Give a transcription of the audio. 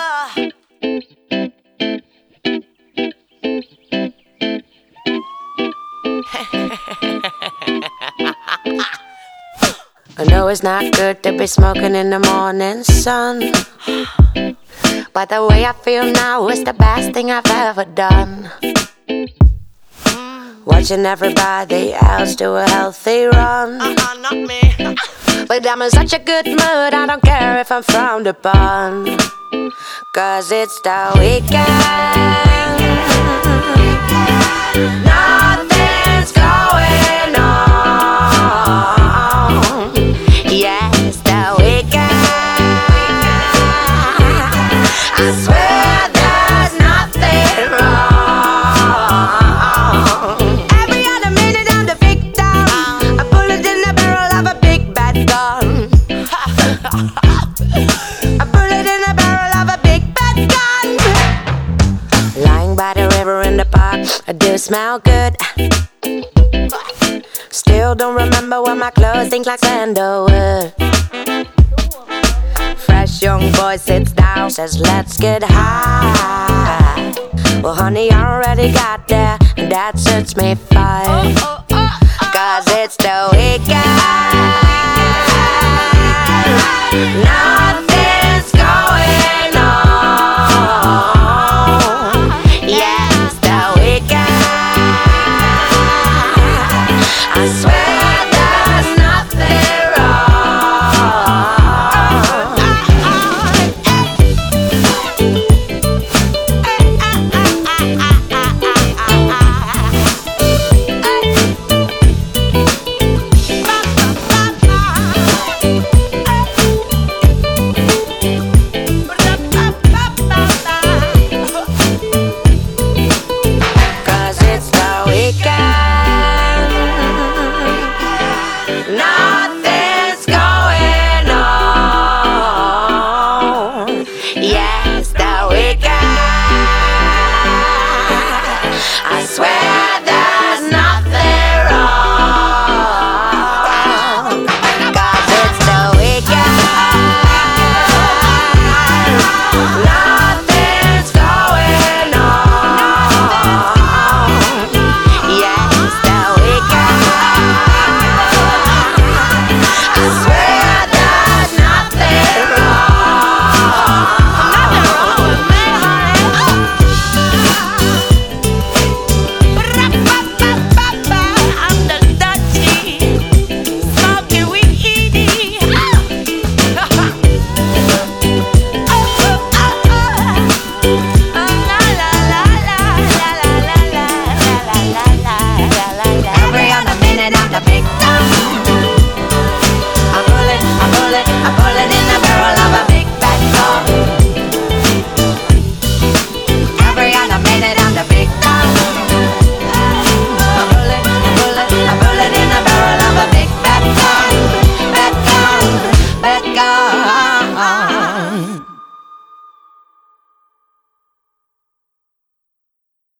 I know it's not good to be smoking in the morning sun, but the way I feel now is the best thing I've ever done. Watching everybody else do a healthy run, not me. but I'm in such a good mood, I don't care if I'm frowned upon, 'cause it's the weekend. Nothing's going on. Yeah, it's the weekend. I swear there's nothing wrong. Every other minute I'm the victim. I pull it in the barrel of a big bad gun. I pull it in the barrel of a big bad gun. Lying by the river in the park, I do smell good. Still don't remember what my clothes think like sandalwood. Fresh young boy sits down, says let's get high. Well honey, I already got there, and that suits me fine, 'cause it's the weekend. Nothing's going on. Yeah, it's the weekend. I swear there's nothing wrong. Cause it's the weekend. Nothing's going on. Yeah, it's the weekend. I swear there's nothing wrong. 'Cause it's the weekend. Nothing's going on. Yeah, it's the weekend. I swear there's nothing wrong. Nothing wrong with me, honey. I'm the dirty, smoky weedy. Every other minute I'm the